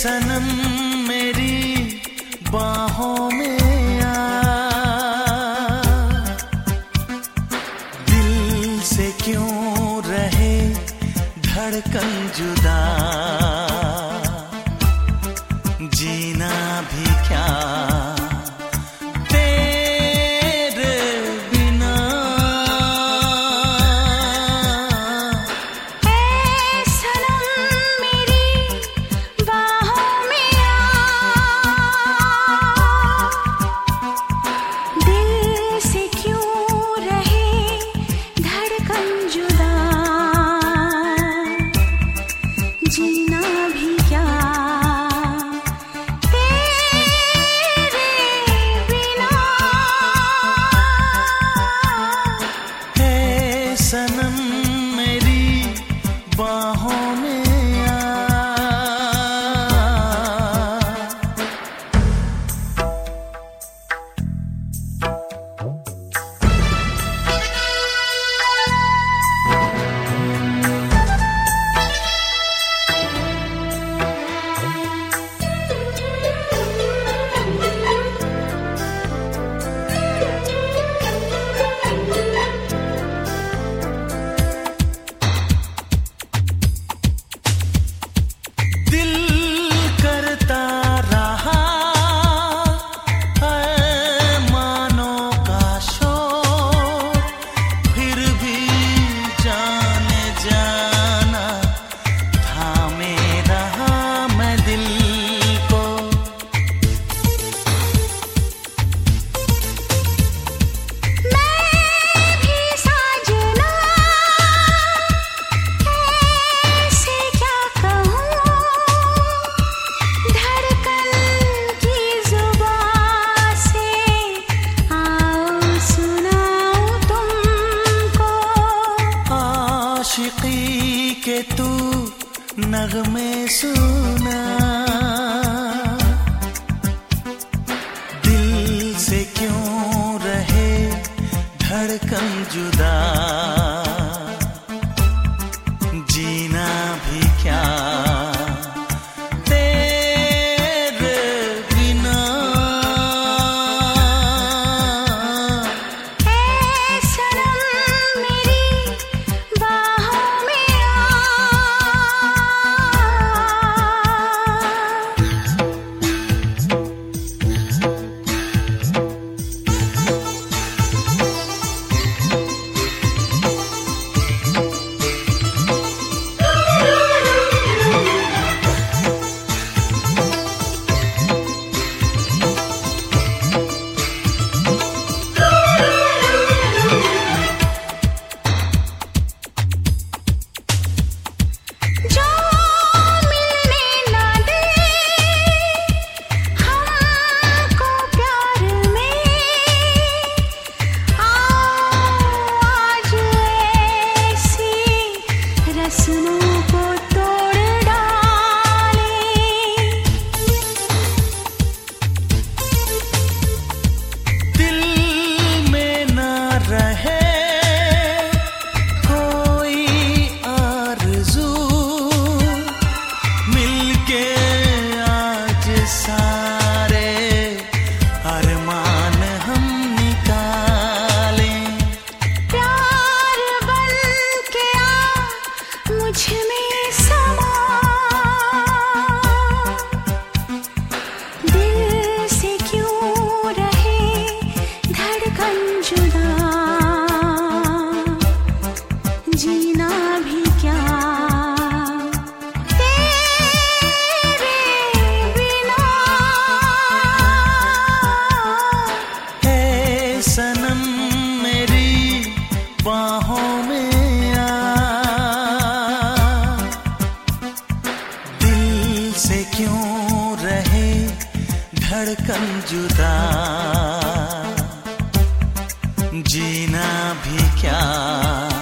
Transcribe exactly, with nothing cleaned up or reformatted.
सनम मेरी बाहों में आ, दिल से क्यों रहे धड़कन जुदा, जीना भी क्या तेरे बिना। ऐ सनम मेरी बाहों में आ, दिल से क्यों रहे धड़कन जुदा, जीना भी क्या सनम मेरी बाहों में आ। आशिकी के तू नगमे सुना, दिल से क्यों रहे धड़कन जुदा, जीना भी क्या तेरे बिना। ऐ सनम मेरी बाहों में आ, जीना भी क्या तेरे बिना। है सनम मेरी बाहों में आ, दिल से क्यों रहे धड़कन जुदा, जीना भी क्या